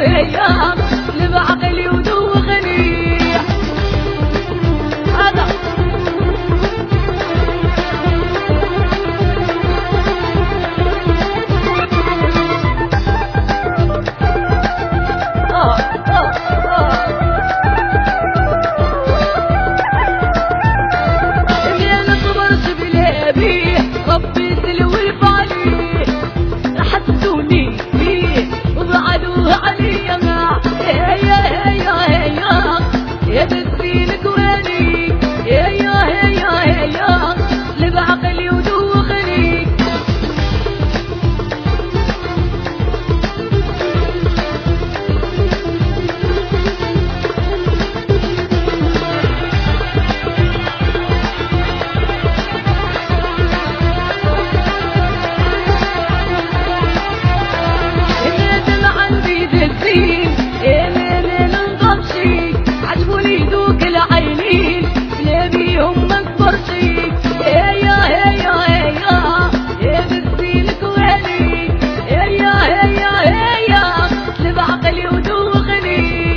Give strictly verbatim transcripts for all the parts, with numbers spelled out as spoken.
وهيا لبعقلي ودوخني هذا آه آه آه اللي أنا صبرت بلابي ربي سلوي بالي حسوني وبعدوه علي ما هيا هيا هيا يا دسين كواني هيا هيا هيا لبعقلي ودوخني عجبوني ذوك العينين نبيهم ما كبرتي هيا هيا هيا يا دسين كواني هيا هيا هيا لبعقلي ودوخني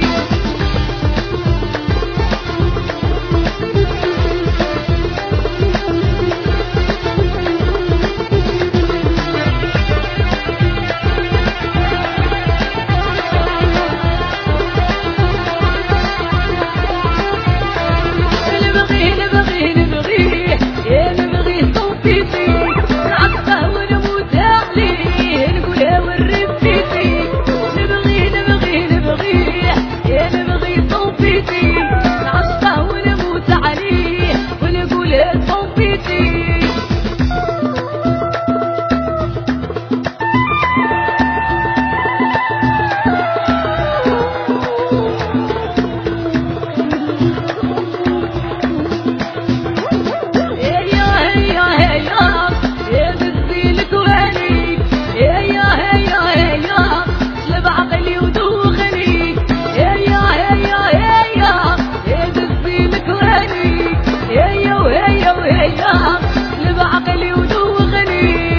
لبعقلي ودوخني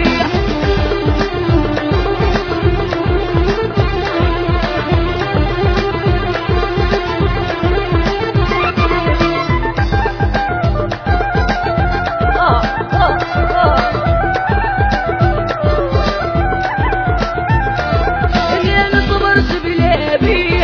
آه آه آه اللي أنا صبرت بلابي